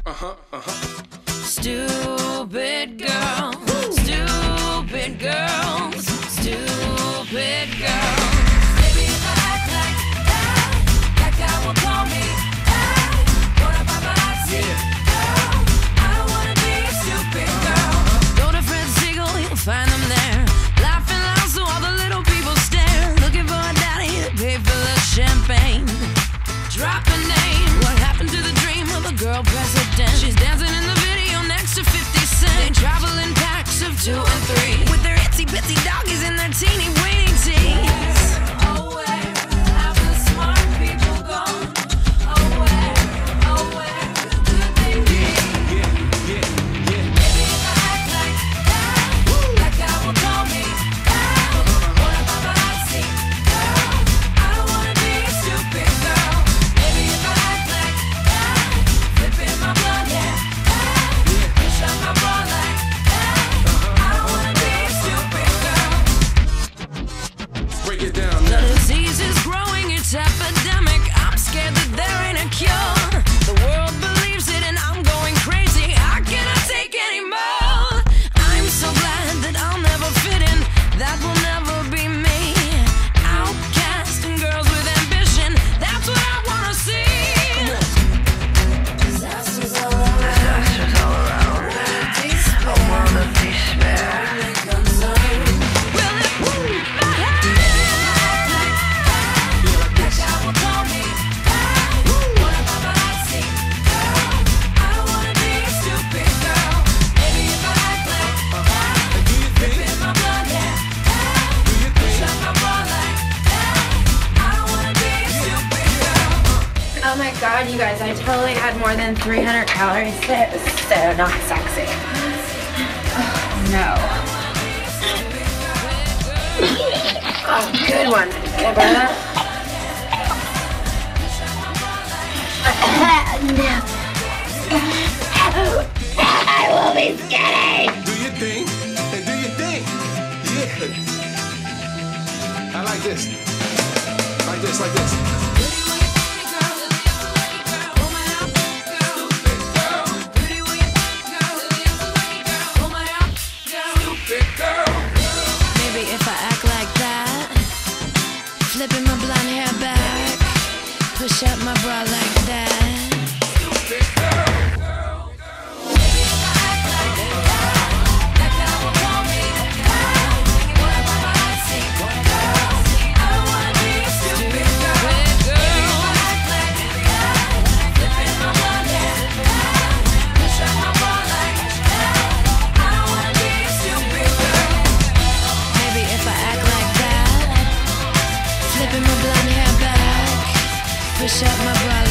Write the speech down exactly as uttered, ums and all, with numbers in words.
Uh-huh, uh-huh. Stupid girl, stupid girls, stupid girls. Maybe if I act like that, that guy will call me back. Wanna paparazzi girl, I don't wanna be a stupid girl. Go to Fred Siegel, you'll find them there, laughing loud so all the little people stare, looking for a daddy to pay for the champagne. Drop a name. What happened to the dream of a girl president? She's dancing in the video next to fifty cent. They travel in packs of two and three, with their itsy bitsy doggies and their teeny weeny tees. Oh, where have the smart people gone? Oh, where, oh, where could they be? Yeah, yeah, yeah, yeah. Maybe if I act like that, that guy will call me back. Wanna paparazzi girl, I don't wanna be a stupid girl. Maybe if I act like that, flipping my blood, yeah, that, push up my bra like that, I don't wanna be a stupid girl. Break it down The now. disease is growing, it's epidemic. I'm scared that there ain't a cure. The world believes it and I'm going crazy. I cannot take anymore. I'm so glad that I'll never fit in. That will never be me. Outcast and girls with ambition, that's what I wanna see. Disasters all around. Disasters all around. A world of despair. Will it move my head? That guy will call me back. Wanna paparazzi girl, I don't wanna be a stupid girl. Maybe if I act like that, Do you think? flipping my blood, yeah, that, Do you push think? up my bra like that, I don't wanna be a stupid girl. Oh my god, you guys, I totally had more than three hundred calories. That was so not sexy. Oh, no. Oh, good one. Can I borrow that? I will be skinny. Do you think? And do you think? Yeah. I like this. Like this, like this. Maybe if I act like that, flipping my blonde hair back, push up my bra like that. Maybe if I act like that, flipping my blonde hair back, push up my bra